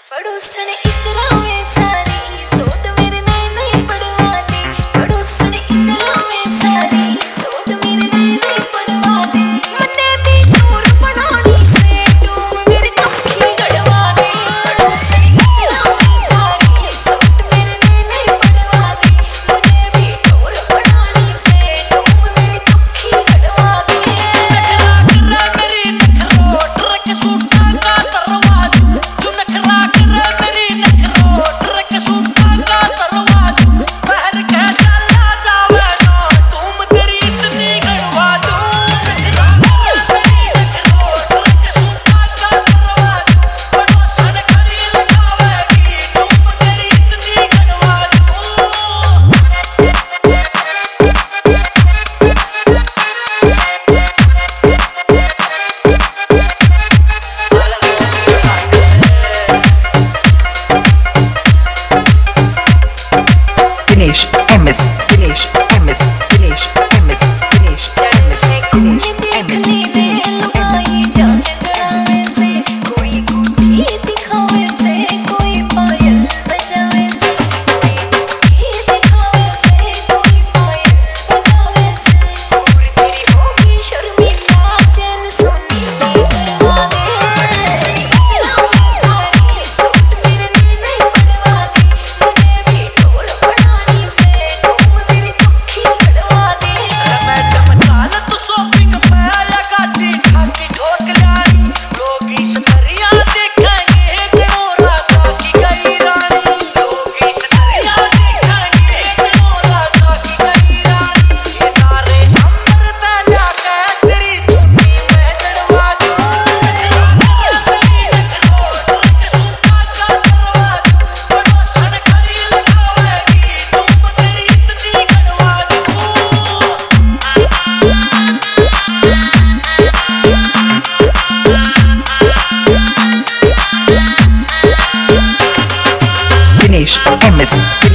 पड़ोसन इतना में सारी सोट मेरे नए नए पड़वा दे। पड़ोसन इतना में सारी सोट मेरे नए नए पड़वा दे। मन्ने भी दूर बनानी से तुम मेरी चौकी गड़वा दे। पड़ोसन इतना में सारी सोट मेरे नए नए पड़वा दे। मन्ने भी दूर बनानी से तुम मेरी चौकी गड़वा दे। नखरा मेरी नखरो ट्रक सूटा का तरवा दूं। जो नखरा मेरी नखरो ट्रक सूटा का तरवा दूं। बहर के चला जावे ना तुम तेरी इतनी गड़वा दूं। नखरा मेरी नखरो ट्रक सूटा का तरवा दूं। पड़ोसन खड़ी लगावेगी तुम तेरी इतनी गड़वा Dinesh MS Dinesh MS Dinesh MS Dinesh MS कोई देख ले दे लुगाई जाने जड़ावे से। कोई कुटी दिखावे से कोई पायल बजावे से। कोई कुटी दिखावे से कोई पायल बजावे से। और तेरी होगी शर्मिंदा चैन सोनी भी करवा दे। इतना में सारी सूट मेरे नए नए पड़वा दे। मुझे भी ढोल बनानी से तुम मेरी चौकी गड़वा दे। मैडम चाल तू शॉपिंग पे या गाड़ी खाकी ठोक जानी। लोग इस दरिया देखेंगे जनोरा की गई रानी। लोग इस दरिया देखेंगे जनोरा की गई रानी। ये तारे अंबर तला के तेरी चुन्नी में जड़वा दूं। नखरा नखरो ट्रक सूटा का तरवा दूं। पड़ोसन खड़ी लगावेगी तुम तेरी इतनी गड़वा दूं। Dinesh MS